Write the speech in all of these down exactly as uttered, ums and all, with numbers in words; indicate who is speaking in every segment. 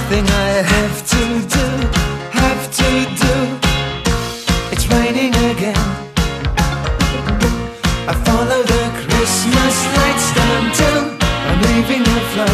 Speaker 1: thing I have to do, have to do. It's raining again. I follow the Christmas lights downtown. I'm leaving a flow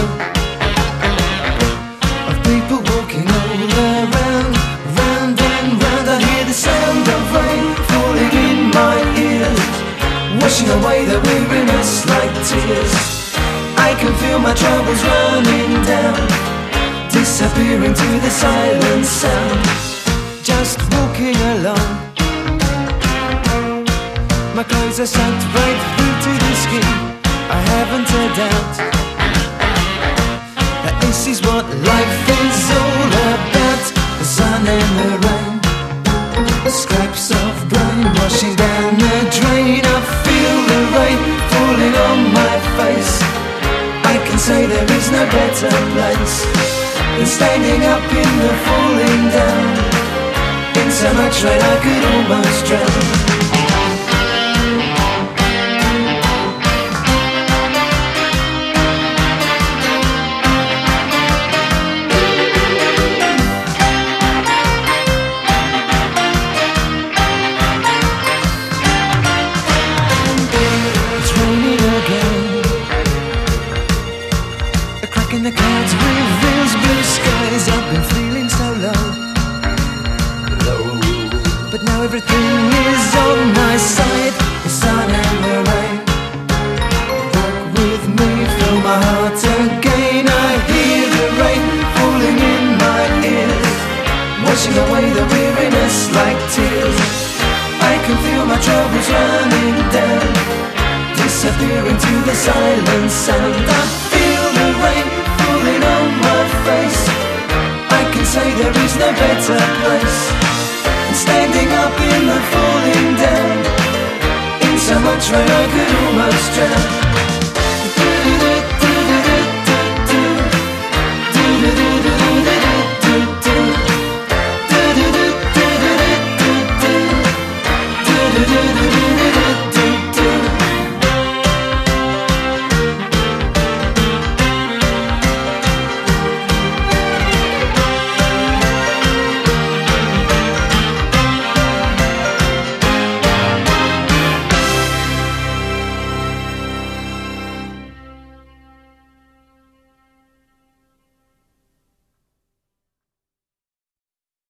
Speaker 1: of people walking all around, round and round. I hear the sound of rain falling in my ears, washing away the weariness like tears. I can feel my troubles running down, disappearing to the silent sound. Just walking along, my clothes are soaked right through to the skin. I haven't a doubt that this is what life is all about. The sun and the rain, scraps of brain washing down the drain. I feel the rain falling on my face. I can say there is no better place than standing up in the falling down, in so much rain I could almost drown. In the clouds reveals blue skies. I've been feeling so low, low, but now everything is on my side. The sun and the rain walk with me, fill my heart again. I hear the rain falling in my ears, washing away the weariness like tears. I can feel my troubles running down, disappearing to the silent sound. I feel the rain falling on my face. I can say there is no better place than standing up in the falling down, in so much rain I could almost drown.